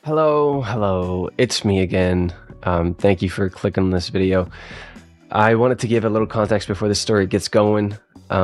Hello, it's me again. Thank you for clicking on this video. I wanted to give a little context before the story gets going,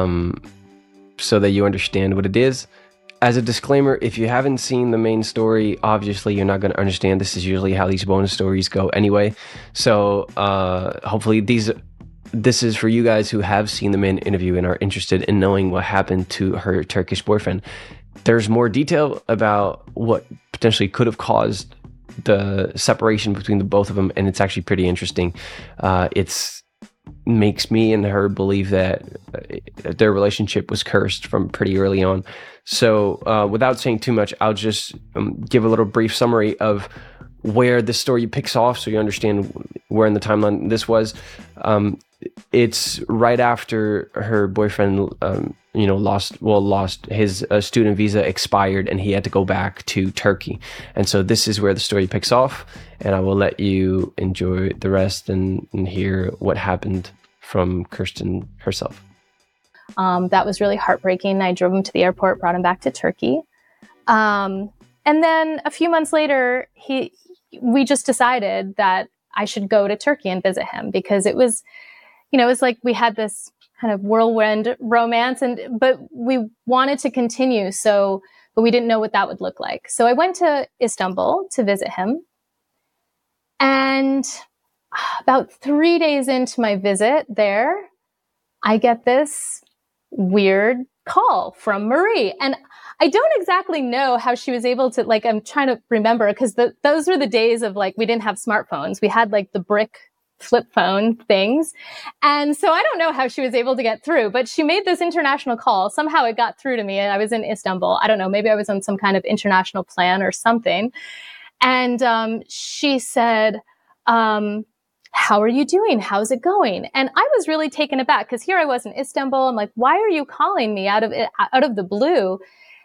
so that you understand what it is. As a disclaimer, if you haven't seen the main story, obviously you're not going to understand. This is usually how these bonus stories go anyway. So hopefully this is for you guys who have seen the main interview and are interested in knowing what happened to her Turkish boyfriend. There's more detail about what potentially could have caused the separation between the both of them, and it's actually pretty interesting. It's makes me and her believe that their relationship was cursed from pretty early on. So without saying too much, I'll just give a little brief summary of where the story picks off so you understand where in the timeline this was. It's right after her boyfriend lost his student visa, expired, and he had to go back to Turkey. And so this is where the story picks off, and I will let you enjoy the rest and hear what happened from Kirsten herself. That was really heartbreaking. I drove him to the airport, brought him back to Turkey. And then a few months later, we just decided that I should go to Turkey and visit him, because it was like we had this kind of whirlwind romance, but we wanted to continue. But we didn't know what that would look like. So I went to Istanbul to visit him. And about 3 days into my visit there, I get this weird call from Marie. And I don't exactly know how she was able to, I'm trying to remember, because those were the days of we didn't have smartphones. We had the brick flip phone things. And so I don't know how she was able to get through, but she made this international call. Somehow it got through to me, and I was in Istanbul. I don't know, maybe I was on some kind of international plan or something. And she said, how are you doing? How's it going? And I was really taken aback, because here I was in Istanbul. I'm like, why are you calling me out of the blue?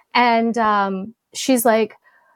And she's like,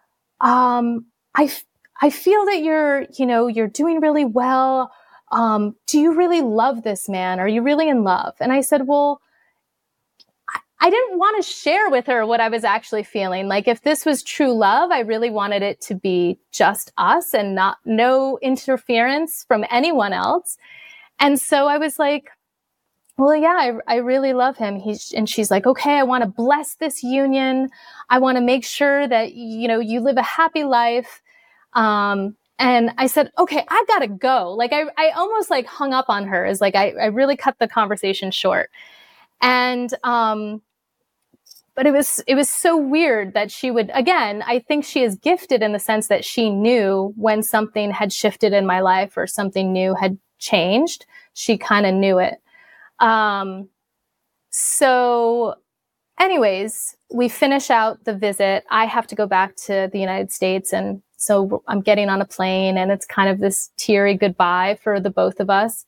I feel that you're doing really well. Do you really love this man? Are you really in love? And I said, well, I didn't want to share with her what I was actually feeling. If this was true love, I really wanted it to be just us and no interference from anyone else. And so I was like, well, yeah, I really love him. And she's like, okay, I want to bless this union. I want to make sure that, you live a happy life. And I said, okay, I've got to go. I almost hung up on her, as I really cut the conversation short. And, but it was so weird that she would, again, I think she is gifted in the sense that she knew when something had shifted in my life or something new had changed. She kind of knew it. So anyways, we finish out the visit. I have to go back to the United States, and so I'm getting on a plane, and it's kind of this teary goodbye for the both of us.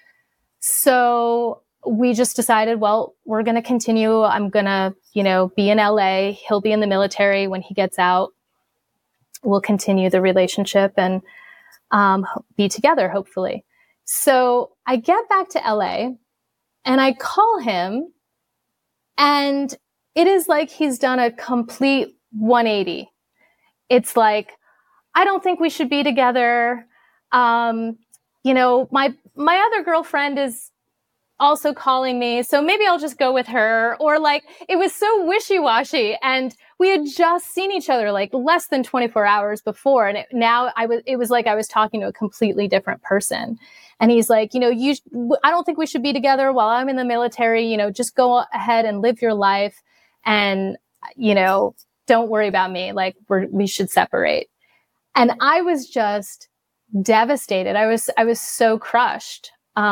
So we just decided, well, we're going to continue. I'm going to, be in LA. He'll be in the military when he gets out. We'll continue the relationship and be together, hopefully. So I get back to LA and I call him, and it is like he's done a complete 180. It's like, I don't think we should be together. My other girlfriend is also calling me, so maybe I'll just go with her. Or it was so wishy-washy, and we had just seen each other less than 24 hours before. And it was like I was talking to a completely different person. And he's like, I don't think we should be together while I'm in the military. Just go ahead and live your life. And, don't worry about me. We should separate. And I was just devastated. I was so crushed.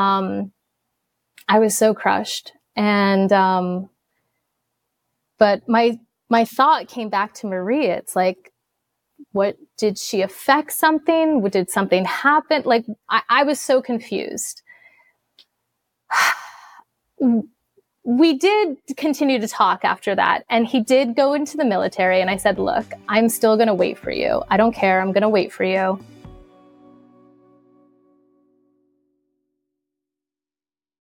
I was so crushed. And, but my thought came back to Marie. It's like, what, did she affect something? Did something happen? I was so confused. We did continue to talk after that, and he did go into the military, and I said, look, I'm still going to wait for you. I don't care. I'm going to wait for you.